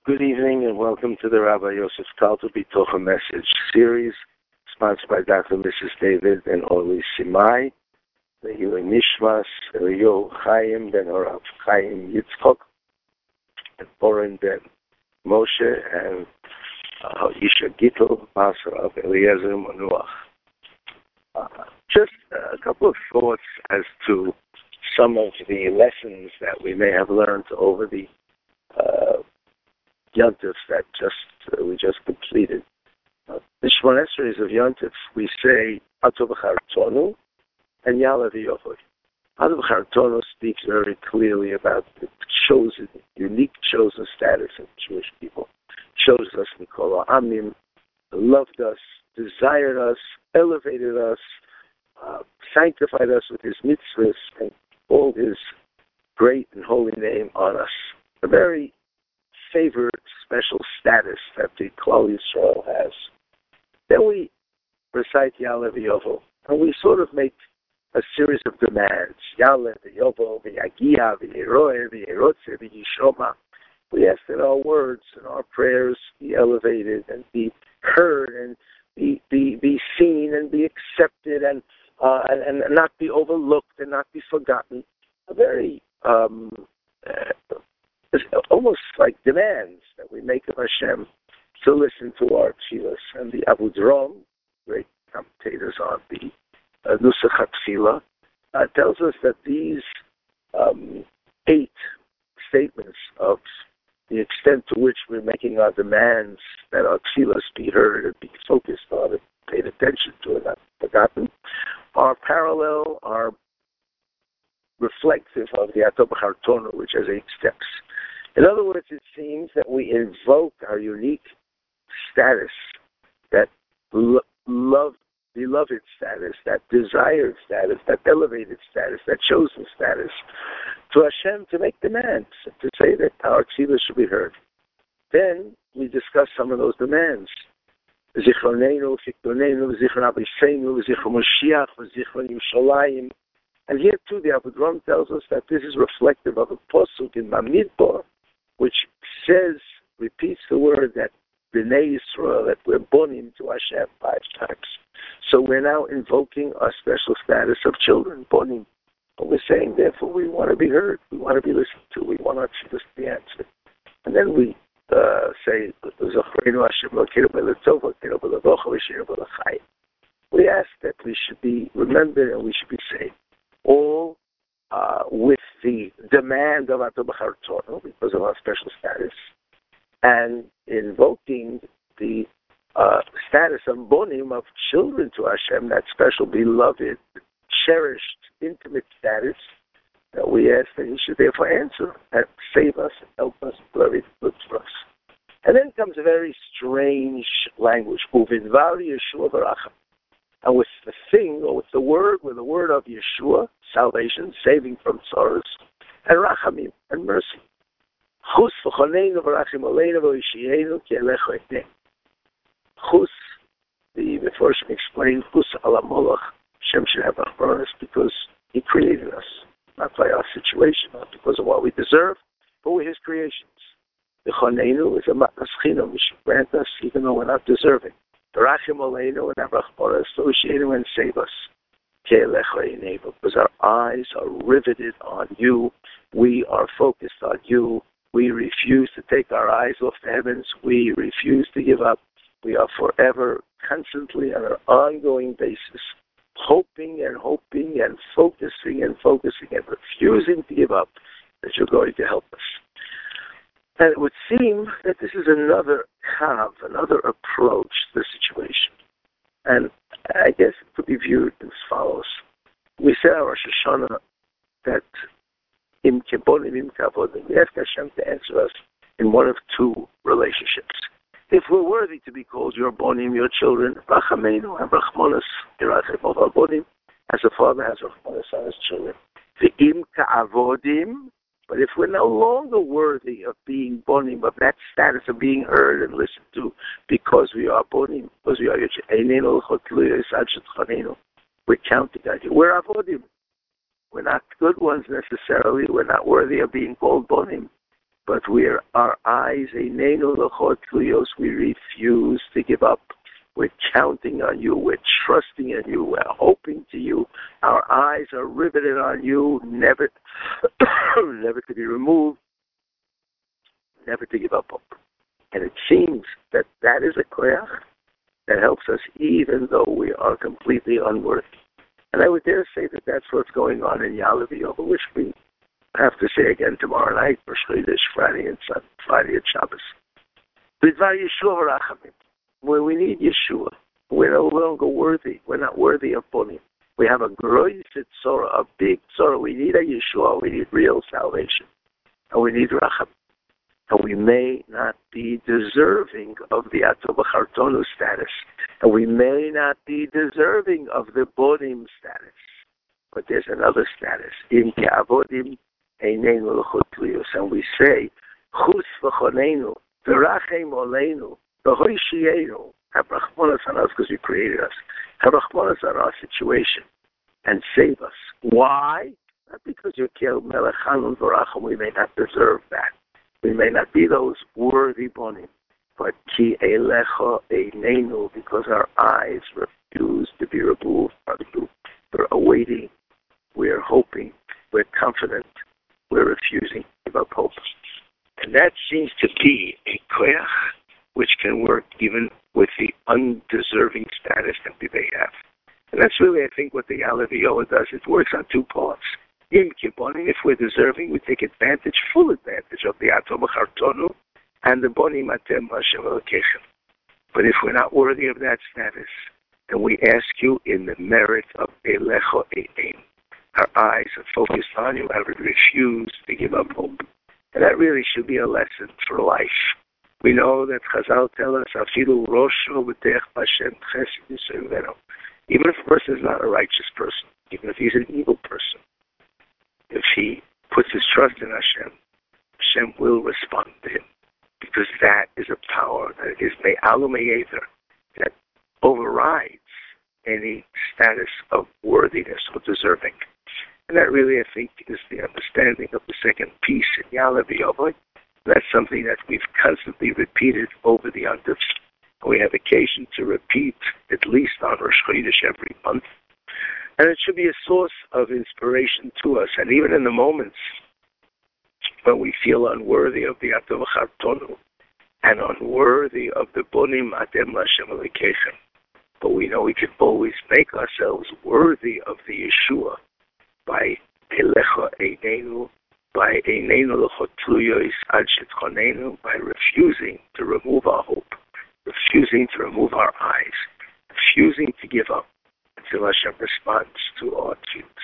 Good evening and welcome to the Rabbi Yosef Talto Bitocha Message Series, sponsored by Dr. and Mrs. David and Orly Simai, the Healing Nishmas, Eliyahu Chaim ben Orav Chaim Yitzchok, and Oren ben Moshe, and Isha Gittel, Master of Eliezer Manuach. Just a couple of thoughts as to some of the lessons that we may have learned over the Yontif that we just completed. The Shemona Esrei of Yontif, we say Ato B'Chartonu and Ya'aleh V'Yovoy. Ato B'Chartonu speaks very clearly about the chosen, unique chosen status of Jewish people. Chose us, Mikol Amim, loved us, desired us, elevated us, sanctified us with His mitzvahs, and called His great and holy name on us. A very favored special status that the Klal Yisrael has. Then we recite Ya'aleh V'Yovo, and we sort of make a series of demands. Ya'aleh V'Yovo, V'Yagia, V'Yeroeh, V'Yerotze, V'Yishoma. We ask that our words and our prayers be elevated and be heard and be seen and be accepted and not be overlooked and not be forgotten. A very it's almost like demands that we make of Hashem to listen to our tefillos. And the Abu Drom, great commentators on the Nusach HaTefillah, tells us that these 8 statements of the extent to which we're making our demands that our tefillos be heard and be focused on and paid attention to and not forgotten, are parallel, are reflective of the Ato B'Chartonu, which has 8 steps. In other words, it seems that we invoke our unique status, that beloved status, that desired status, that elevated status, that chosen status, to Hashem to make demands, to say that our tefillah should be heard. Then we discuss some of those demands. Zichronenu, Fikronenu, Zichron Aviseinu, Zichron Moshiach, Zichron Yerushalayim. And here too, the Abu Drom tells us that this is reflective of a posuk in Bamidbar, which repeats the word that B'nai Yisrael, that we're bonim to Hashem 5 times. So we're now invoking our special status of children, bonim. But we're saying, therefore, we want to be heard, we want to be listened to, we want our tefillos to be answered. And then we say, we ask that we should be remembered and we should be saved. All with the demand of Ato B'Chartonu because of our special status, and invoking the status of bonim, of children to Hashem, that special, beloved, cherished, intimate status, that we ask that He should therefore answer and save us and help us and do everything good for us. And then comes a very strange language, Uvidvar Yeshua Baracham. And with the thing, or with the word of Yeshua, salvation, saving from sorrows, and Rachamim, and mercy. Chus v'choneinu v'rachim aleinu v'yishienu ki elecho etnei. Chus, the Meforshim explained, Chus ala molach, Hashem should have our us because He created us, not by our situation, not because of what we deserve, but we're His creations. The choneinu is a matnas chinam, He should grant us even though we're not deserving. Rachim aleinu and have rachmana associated and save us. Because our eyes are riveted on You, we are focused on You. We refuse to take our eyes off the heavens. We refuse to give up. We are forever, constantly, on an ongoing basis, hoping and focusing and refusing to give up that You're going to help us. And it would seem that this is another approach to the situation. And I guess it could be viewed as follows. We say our Rosh Hashanah that Im Kebonim, Im Kavodim. We ask Hashem to answer us in one of 2 relationships. If we're worthy to be called Your bonim, Your children, Rachameinu, have Rachmanas, Yerachem of our bonim, as a father has Rachmanas on his children. Ve'im Ka'avodim. But if we're no longer worthy of being bonim, of that status of being heard and listened to, because we are bonim, because we are we're counting on You. We're avodim. We're not good ones necessarily. We're not worthy of being called bonim. but our eyes, einenu l'chot tluyos, we refuse to give up. We're counting on you. We're trusting in you. We're hoping to you. Our eyes are riveted on you, never, never to be removed, never to give up hope. And it seems that is a koyach that helps us even though we are completely unworthy. And I would dare say that that's what's going on in Ya'aleh V'Yovel, which we have to say again tomorrow night, for Shchodesh, Friday and Shabbos. B'dvar Yeshua v'rachamim, where we need Yeshua. We're no longer worthy. We're not worthy of Bonim. We have a groised tzorah, a big tzorah. We need a Yeshua. We need real salvation. And we need Racham. And we may not be deserving of the Ato B'chartonu status. And we may not be deserving of the Bonim status. But there's another status. In Ke'avodim Einenu l'chot tluyos. And we say, Chus v'chonenu, v'rachem oleinu, v'hoishiyenu. Have rachmanas on us because you created us. Have rachmanas on our situation. And save us. Why? Not because you're Kel Melech Chanun v'racham. We may not deserve that. We may not be those worthy bonim, but ki elecha einenu, because our eyes refuse to be removed from you. We're awaiting, we're hoping, we're confident, we're refusing to give up hope. And that seems to be a koyach which can work even with the undeserving status that we may have. And that's really, I think, what the Ya'aleh V'Yovel does. It works on two parts. If we're deserving, we take full advantage of the Ato B'chartonu and the Bonim Atem Hashem Elokechem. But if we're not worthy of that status, then we ask you in the merit of Elecho Ein. Our eyes are focused on you and we refuse to give up hope. And that really should be a lesson for life. We know that Chazal tell us, Afilu Rosho B'tech Hashem Chesed Yisrael. Even if a person is not a righteous person, even if he's an evil person, if he puts his trust in Hashem, Hashem will respond to him. Because that is a power that is me'alu me'ether, that overrides any status of worthiness or deserving. And that really, I think, is the understanding of the second piece in Ya'aleh V'Yovel. That's something that we've constantly repeated over the Yontif. We have occasion to repeat at least on Rosh Chodesh every month. And it should be a source of inspiration to us. And even in the moments when we feel unworthy of the Ato B'chartonu and unworthy of the Bonim Atem Hashem Elokechem, but we know we can always make ourselves worthy of the Yeshua by Elecha Einenu, by Einenu l'chot tluyos ad shetchonenu, by refusing to remove our hope, refusing to remove our eyes, refusing to give up until Hashem responds to our tefillah.